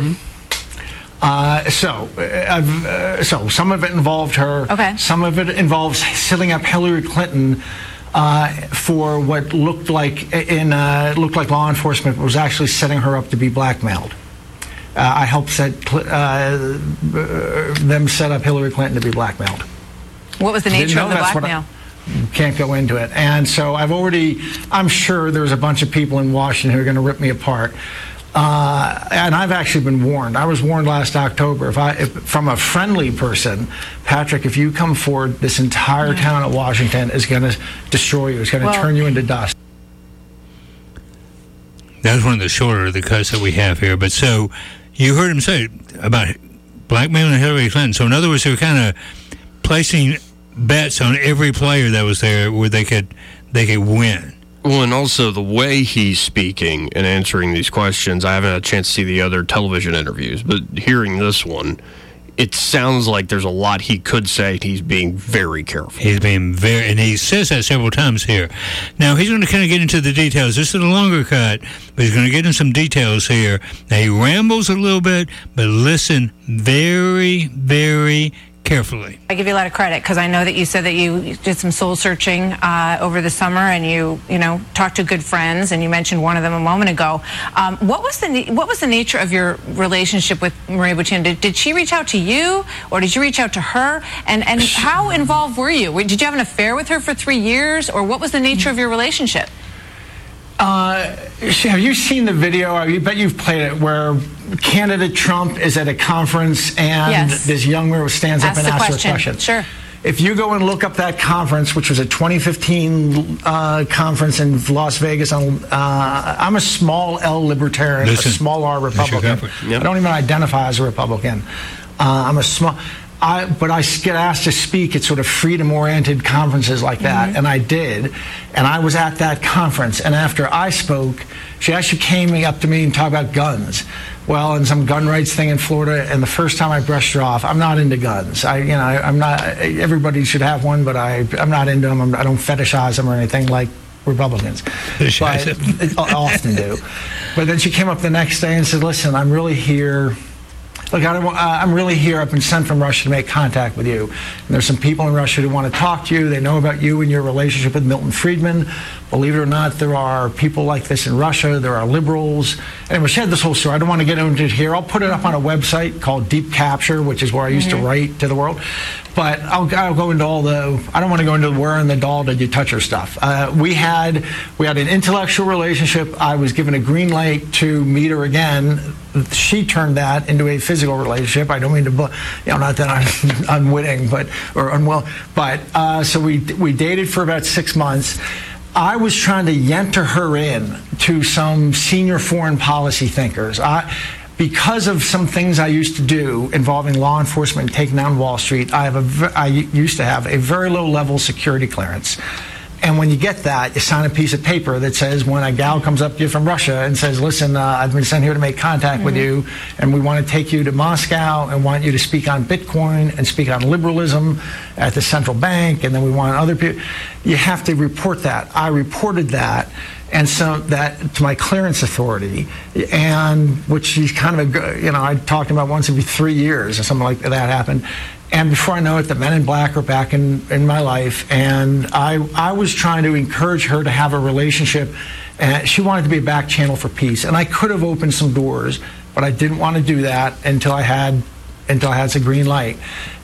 Uh, so, uh, I've, uh, so some of it involved her. Okay. Some of it involves setting up Hillary Clinton uh, for what looked like in uh, looked like law enforcement was actually setting her up to be blackmailed. Uh, I helped set uh, them set up Hillary Clinton to be blackmailed. What was the Didn't nature know of the that's what I- blackmail? Can't go into it. And so I've already, I'm sure there's a bunch of people in Washington who are going to rip me apart. Uh, and I've actually been warned. I was warned last October. If I, if, from a friendly person, Patrick, if you come forward, this entire town of Washington is going to destroy you. It's going to Well- turn you into dust. That was one of the shorter of the cuts that we have here. But so you heard him say about blackmailing Hillary Clinton. So in other words, they were kind of placing bets on every player that was there where they could they could win. Well, and also the way he's speaking and answering these questions, I haven't had a chance to see the other television interviews, but hearing this one, it sounds like there's a lot he could say. He's being very careful. He's being very, and he says that several times here. Now, he's going to kind of get into the details. This is a longer cut, but he's going to get into some details here. Now, he rambles a little bit, but listen very, very carefully. I give you a lot of credit because I know that you said that you did some soul searching uh, over the summer, and you, you know, talked to good friends, and you mentioned one of them a moment ago. Um, what was the what was the nature of your relationship with Maria Butina? Did, did she reach out to you, or did you reach out to her? And and how involved were you? Did you have an affair with her for three years, or what was the nature of your relationship? Uh, have you seen the video? I bet you've played it, where candidate Trump is at a conference and Yes. this young girl stands up Ask and the asks her a question. question. Sure. If you go and look up that conference, which was a twenty fifteen uh, conference in Las Vegas, on, uh, I'm a small L libertarian, Listen, a small R that's your Republican. conference. Yep. I don't even identify as a Republican. Uh, I'm a small. I, but I get asked to speak at sort of freedom-oriented conferences like that, Mm-hmm. and I did. And I was at that conference, and after I spoke, she actually came up to me and talked about guns. Well, and some gun rights thing in Florida, and the first time I brushed her off, I'm not into guns. I, you know, I, I'm not. Everybody should have one, but I, I'm not into them. I'm, I don't fetishize them or anything like Republicans. But I often do. But then she came up the next day and said, "Listen, I'm really here." Look, I don't, uh, I'm really here. I've been sent from Russia to make contact with you. And there's some people in Russia who want to talk to you. They know about you and your relationship with Milton Friedman. Believe it or not, there are people like this in Russia. There are liberals. Anyway, she had this whole story. I don't want to get into it here. I'll put it up on a website called Deep Capture, which is where I used Mm-hmm. to write to the world. But I'll, I'll go into all the, I don't want to go into where in the doll did you touch her stuff. Uh, we had we had an intellectual relationship. I was given a green light to meet her again. She turned that into a physical relationship. I don't mean to, you know, not that I'm unwitting, but or unwell. But uh, so we we dated for about six months. I was trying to yenter her in to some senior foreign policy thinkers. I, because of some things I used to do involving law enforcement and taking down Wall Street, I have a ve- I used to have a very low level security clearance. And when you get that, you sign a piece of paper that says when a gal comes up to you from Russia and says, listen, uh, I've been sent here to make contact mm-hmm. with you, and we want to take you to Moscow and want you to speak on Bitcoin and speak on liberalism at the central bank, and then we want other people. You have to report that. I reported that. And so that to my clearance authority, and which is kind of a, you know, I talked about once every three years or something like that happened. And before I know it, the Men in Black are back in, in my life. And I I was trying to encourage her to have a relationship. And she wanted to be a back channel for peace. And I could have opened some doors, but I didn't want to do that until I had until I had some green light.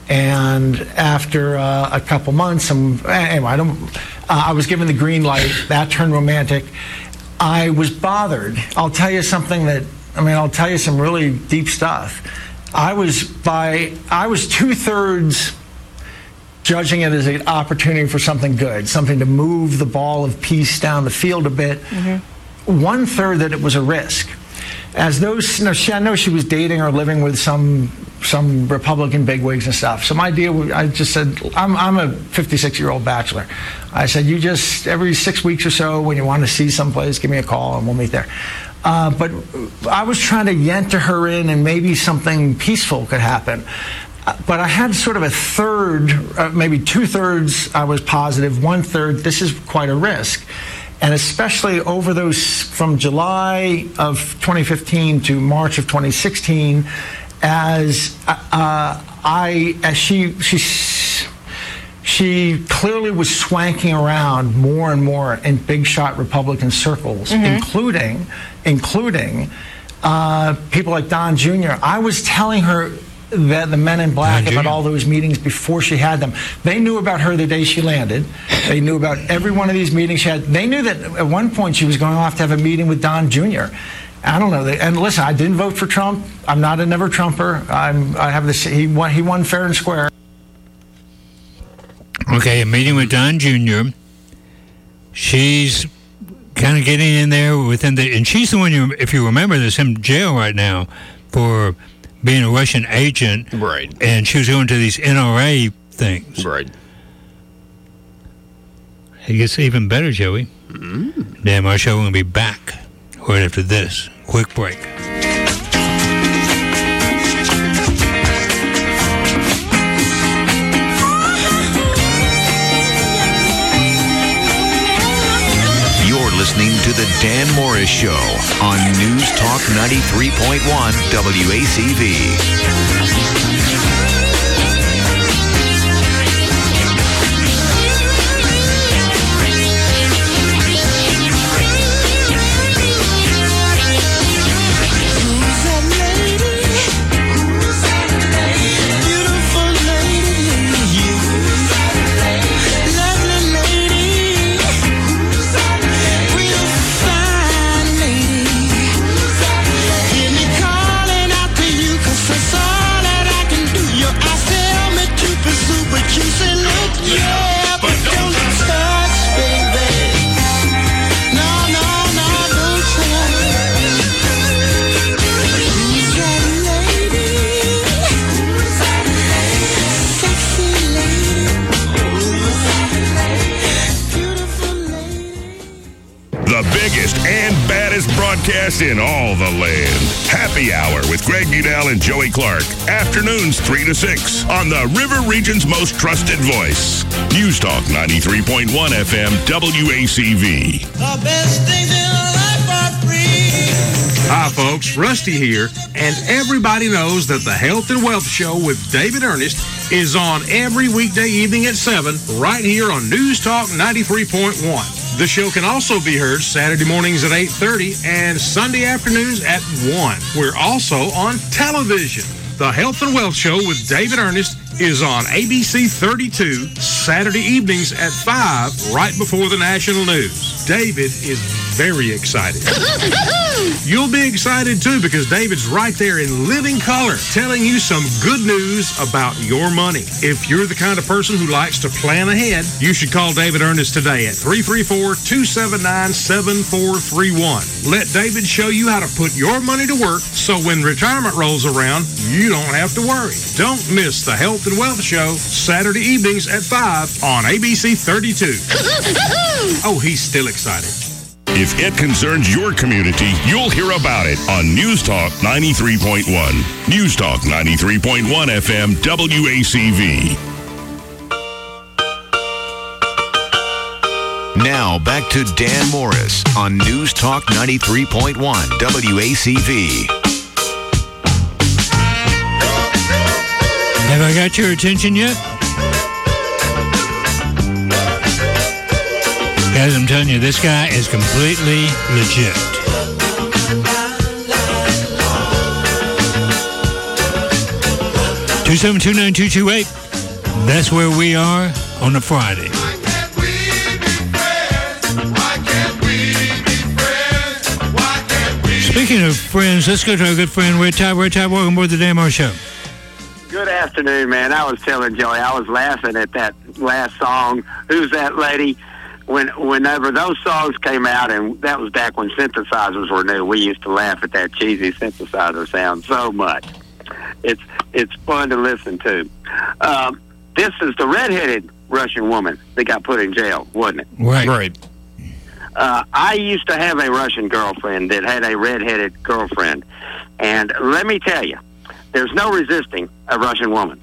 And after uh, a couple months, I'm, anyway, I don't. Uh, I was given the green light. That turned romantic. I was bothered. I'll tell you something that I mean. I'll tell you some really deep stuff. I was by. I was two thirds judging it as an opportunity for something good, something to move the ball of peace down the field a bit. Mm-hmm. One third that it was a risk. As those, no, she, I know she was dating or living with some some Republican bigwigs and stuff. So my deal, I just said, I'm I'm a fifty-six-year-old bachelor. I said, you just every six weeks or so, when you want to see someplace, give me a call and we'll meet there. Uh, but I was trying to yenter her in, and maybe something peaceful could happen. Uh, but I had sort of a third, uh, maybe two thirds. I was positive. One third, this is quite a risk. And especially over those from July of twenty fifteen to March of twenty sixteen, as uh, I, as she, she, she clearly was swanking around more and more in big shot Republican circles, mm-hmm. including, including uh, people like Don Junior I was telling her that the Men in Black about all those meetings before she had them. They knew about her the day she landed. They knew about every one of these meetings she had. They knew that at one point she was going off to have a meeting with Don Junior I don't know. They, and listen, I didn't vote for Trump. I'm not a never Trumper. I'm, I have this. He won. He won fair and square. Okay, a meeting with Don Junior She's kind of getting in there within the, and she's the one. You, if you remember, that's in jail right now for being a Russian agent. Right. And she was going to these N R A things. Right. It gets even better, Joey. Mm. Dan Moore Show will be back right after this quick break. You're listening to the Dan Morris Show on News Talk ninety-three point one W A C V. Broadcast in all the land. Happy Hour with Greg Budell and Joey Clark. Afternoons three to six on the River Region's most trusted voice. News Talk ninety-three point one F M W A C V. The best things in life are free. Hi, folks. Rusty here. And everybody knows that the Health and Wealth Show with David Ernest is on every weekday evening at seven right here on News Talk ninety-three point one. The show can also be heard Saturday mornings at eight thirty and Sunday afternoons at one. We're also on television. The Health and Wealth Show with David Ernest is on A B C thirty-two Saturday evenings at five, right before the national news. David is very excited. You'll be excited too because David's right there in living color telling you some good news about your money. If you're the kind of person who likes to plan ahead, you should call David Ernest today at three three four, two seven nine, seven four three one. Let David show you how to put your money to work so when retirement rolls around, you don't have to worry. Don't miss the Health and Wealth Show Saturday evenings at five on A B C thirty-two. Oh, he's still excited. If it concerns your community, you'll hear about it on News Talk ninety-three point one. News Talk ninety-three point one F M W A C V. Now back to Dan Morris on News Talk ninety-three point one W A C V. Have I got your attention yet? Guys, I'm telling you, this guy is completely legit. two seven two, nine two two eight. That's where we are on a Friday. Speaking of friends, let's go to our good friend Red Tide. Red Tide, welcome aboard the Dan Morris Show. Good afternoon, man. I was telling Joey, I was laughing at that last song. Who's that lady? When, whenever those songs came out, and that was back when synthesizers were new, we used to laugh at that cheesy synthesizer sound so much. It's it's fun to listen to. Um, this is the redheaded Russian woman that got put in jail, wasn't it? Right. Right. Uh, I used to have a Russian girlfriend that had a redheaded girlfriend, and let me tell you, there's no resisting a Russian woman.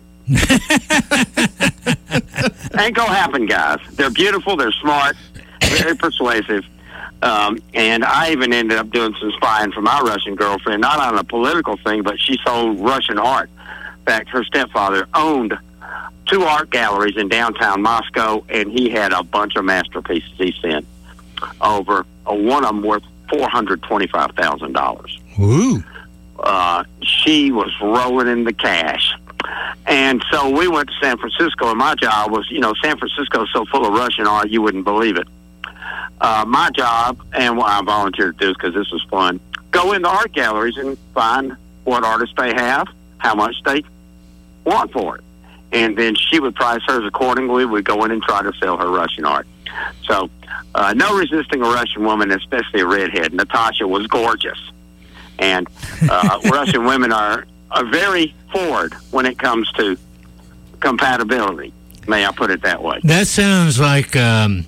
Ain't gonna happen, guys. They're beautiful, they're smart, very persuasive, um, and I even ended up doing some spying for my Russian girlfriend, not on a political thing, but she sold Russian art. In fact, her stepfather owned two art galleries in downtown Moscow, and he had a bunch of masterpieces he sent over, uh, one of them worth four hundred twenty-five thousand dollars. Ooh. Uh, she was rolling in the cash. And so we went to San Francisco, and my job was, you know, San Francisco's so full of Russian art, you wouldn't believe it. Uh, my job, and what I volunteered to do because this was fun, go into art galleries and find what artists they have, how much they want for it. And then she would price hers accordingly. We'd go in and try to sell her Russian art. So uh, no resisting a Russian woman, especially a redhead. Natasha was gorgeous. And uh, Russian women are, are very forward when it comes to compatibility. May I put it that way? That sounds like um,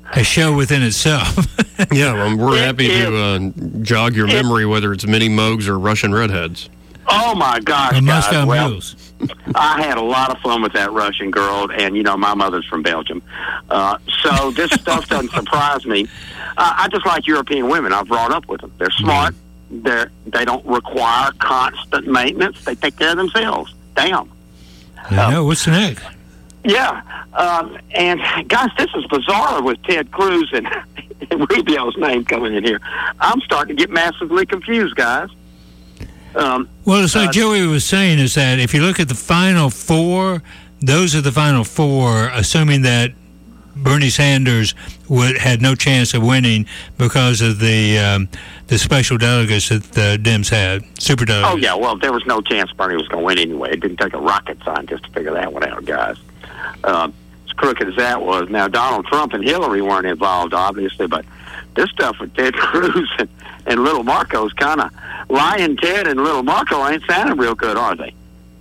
a show within itself. Yeah, well, we're happy to uh, jog your memory, whether it's mini Moogs or Russian redheads. Oh, my gosh, Or guys. Moscow Well, Mules. I had a lot of fun with that Russian girl, and, you know, my mother's from Belgium. Uh, so this stuff doesn't surprise me. Uh, I just like European women. I've brought up with them. They're smart. They're, they don't require constant maintenance. They take care of themselves. Damn. I know. What's next? Yeah. Um, and, guys, this is bizarre with Ted Cruz and, and Rubio's name coming in here. I'm starting to get massively confused, guys. Um, Well, it's like uh, Joey was saying, is that if you look at the final four, those are the final four, assuming that Bernie Sanders would had no chance of winning because of the um, the special delegates that the Dems had, super delegates. Oh, yeah, well, there was no chance Bernie was going to win anyway. It didn't take a rocket scientist to figure that one out, guys. Uh, as crooked as that was. Now, Donald Trump and Hillary weren't involved, obviously, but this stuff with Ted Cruz and, and Little Marco's kind of lying. Ted and Little Marco ain't sounding real good, are they?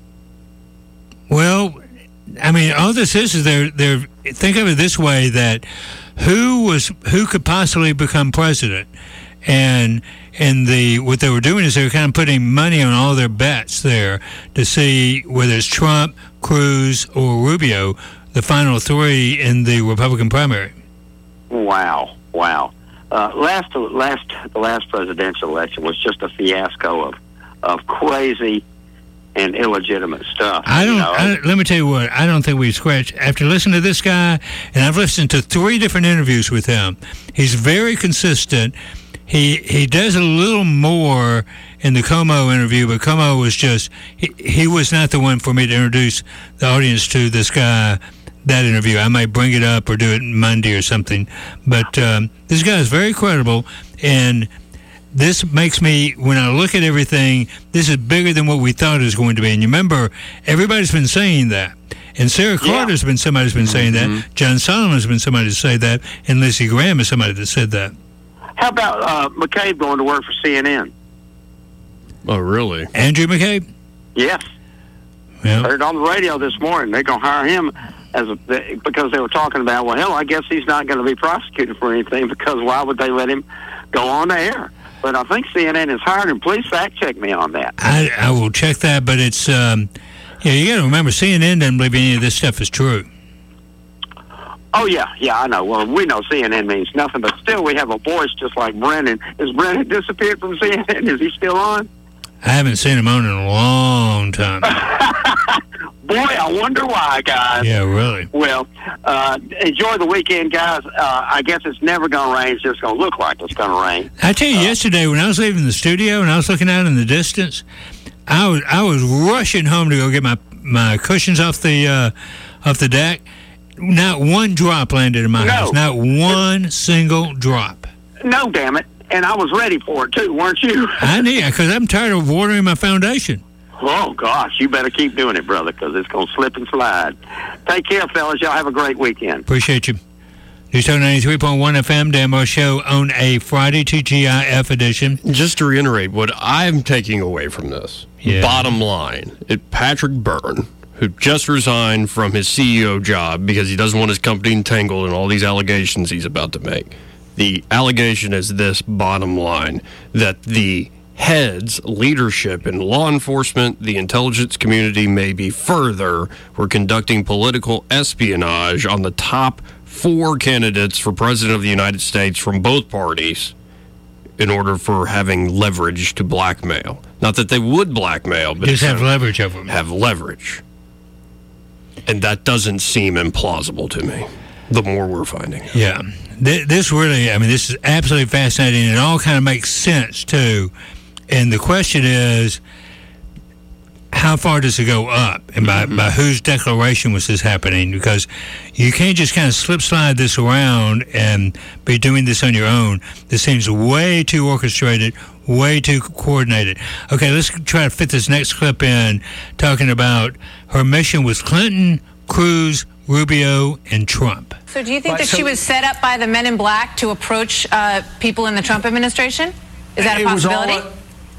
Well, I mean, all this is is they're they're think of it this way, that who was who could possibly become president, and and the what they were doing is they were kind of putting money on all their bets there to see whether it's Trump, Cruz, or Rubio, the final three in the Republican primary. Wow, wow. Uh, last, last, the last presidential election was just a fiasco of, of crazy and illegitimate stuff. I don't. You know? I, let me tell you what. I don't think we scratch. After listening to this guy, and I've listened to three different interviews with him, he's very consistent. He he does a little more in the Como interview, but Como was just he, he was not the one for me to introduce the audience to this guy. That interview, I might bring it up or do it Monday or something. But um, this guy is very credible, and this makes me, when I look at everything, this is bigger than what we thought it was going to be. And you remember, everybody's been saying that. And Sarah Carter's yeah. been somebody who's been saying mm-hmm. that. John Solomon's been somebody to say that. And Lindsey Graham is somebody that said that. How about uh, McCabe going to work for C N N? Oh, really? Andrew McCabe? Yes. Yeah. Heard on the radio this morning. They're going to hire him as a, because they were talking about, well, hell, I guess he's not going to be prosecuted for anything, because why would they let him go on the air? But I think C N N has hired him. Please fact check me on that. I, I will check that, but it's, um, yeah, you got to remember, C N N doesn't believe any of this stuff is true. Oh, yeah, yeah, I know. Well, we know C N N means nothing, but still we have a voice just like Brennan. Is Brennan disappeared from C N N? Is he still on? I haven't seen him on in a long time. Boy, I wonder why, guys. Yeah, really. Well, uh, enjoy the weekend, guys. Uh, I guess it's never going to rain. It's just going to look like it's going to rain. I tell you, uh, yesterday when I was leaving the studio and I was looking out in the distance, I was I was rushing home to go get my, my cushions off the uh, off the deck. Not one drop landed in my no. house. Not one single drop. No, damn it. And I was ready for it, too, weren't you? I need it, because I'm tired of watering my foundation. Oh, gosh, you better keep doing it, brother, because it's going to slip and slide. Take care, fellas. Y'all have a great weekend. Appreciate you. News Talk ninety-three point one F M, Dan Moore Show on a Friday, T G I F edition. Just to reiterate, what I'm taking away from this, yeah. bottom line, it Patrick Byrne, who just resigned from his C E O job because he doesn't want his company entangled in all these allegations he's about to make. The allegation is this, bottom line, that the heads, leadership in law enforcement, the intelligence community, maybe further, were conducting political espionage on the top four candidates for president of the United States from both parties in order for having leverage to blackmail. Not that they would blackmail, but just have leverage over them. Have leverage. And that doesn't seem implausible to me, the more we're finding out. Yeah. This really, I mean, this is absolutely fascinating. It all kind of makes sense, too. And the question is, how far does it go up? And by, mm-hmm. by whose declaration was this happening? Because you can't just kind of slip slide this around and be doing this on your own. This seems way too orchestrated, way too coordinated. Okay, let's try to fit this next clip in, talking about her mission with Clinton, Cruz, Rubio, and Trump. So do you think Right, that so- she was set up by the men in black to approach uh, people in the Trump administration? Is that a It was all- possibility?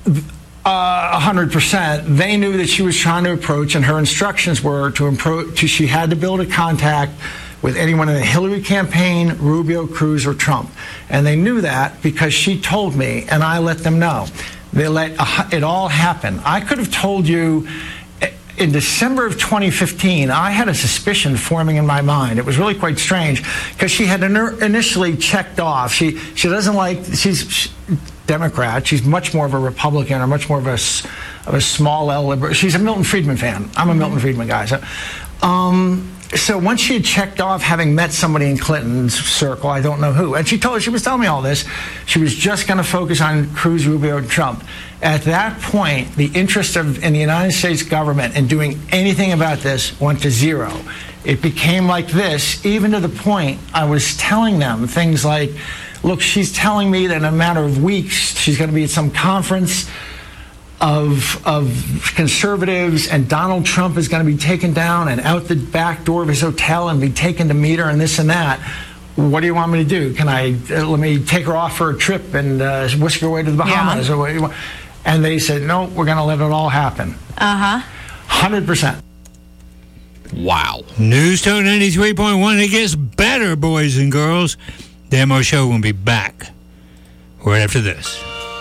Uh, one hundred percent. They knew that she was trying to approach, and her instructions were to approach. To, she had to build a contact with anyone in the Hillary campaign, Rubio, Cruz, or Trump. And they knew that because she told me, and I let them know. They let it all happen. I could have told you in December of twenty fifteen, I had a suspicion forming in my mind. It was really quite strange because she had initially checked off. She she doesn't like, she's she, Democrat. She's much more of a Republican or much more of a, of a small L liberal. She's a Milton Friedman fan. I'm a Milton Friedman guy. So, um, so once she had checked off having met somebody in Clinton's circle, I don't know who, and she told she was telling me all this, she was just going to focus on Cruz, Rubio, and Trump. At that point, the interest of in the United States government in doing anything about this went to zero. It became like this, even to the point I was telling them things like, look, she's telling me that in a matter of weeks she's going to be at some conference of of conservatives, and Donald Trump is going to be taken down and out the back door of his hotel and be taken to meet her and this and that. What do you want me to do? Can I uh, let me take her off for a trip and uh, whisk her away to the Bahamas? Yeah. Or what do you want? And they said, no, we're going to let it all happen. Uh-huh. one hundred percent. Wow. News Talk ninety-three point one. It gets better, boys and girls. The M O Show will be back right after this.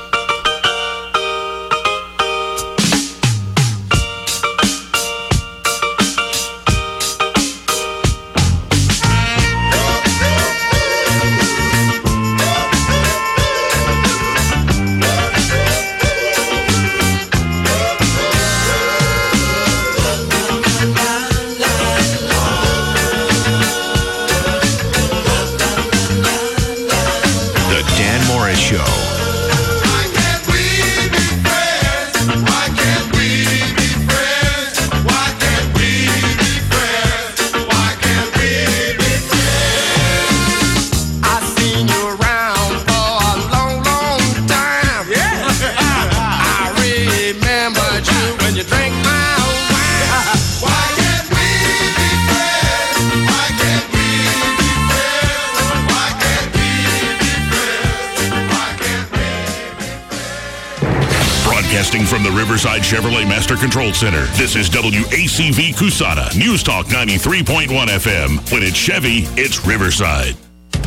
From the Riverside Chevrolet Master Control Center, this is W A C V Cusana, News Talk ninety-three point one F M. When it's Chevy, it's Riverside.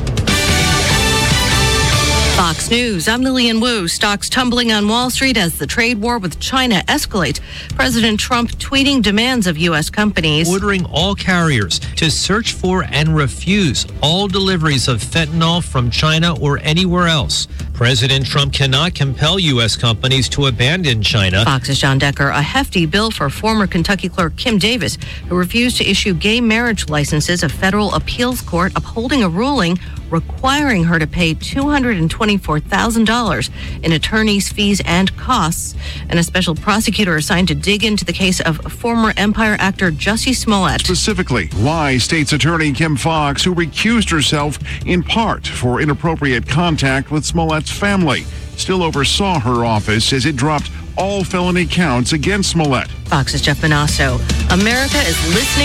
Fox News, I'm Lillian Wu. Stocks tumbling on Wall Street as the trade war with China escalates. President Trump tweeting demands of U S companies. Ordering all carriers to search for and refuse all deliveries of fentanyl from China or anywhere else. President Trump cannot compel U S companies to abandon China. Fox's John Decker, a hefty bill for former Kentucky clerk Kim Davis, who refused to issue gay marriage licenses, a federal appeals court upholding a ruling requiring her to pay two hundred twenty-four thousand dollars in attorney's fees and costs, and a special prosecutor assigned to dig into the case of former Empire actor Jussie Smollett. Specifically, why State's Attorney Kim Foxx, who recused herself in part for inappropriate contact with Smollett's family, still oversaw her office as it dropped all felony counts against Smollett. Fox's Jeff Bonasso. America is listening